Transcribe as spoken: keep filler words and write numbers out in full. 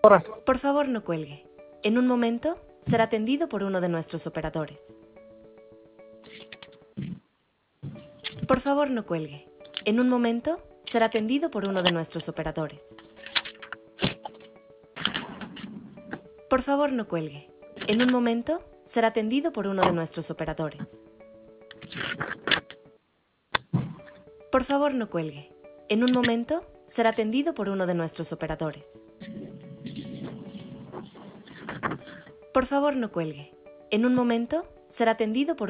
Ahora. Por favor, no cuelgue. En un momento, será atendido por uno de nuestros operadores. Por favor, no cuelgue. En un momento, será atendido por uno de nuestros operadores. Por favor, no cuelgue. En un momento, será atendido por uno de nuestros operadores. Por favor, no cuelgue. En un momento, será atendido por uno de nuestros operadores. Por favor, no cuelgue. En un momento, será atendido por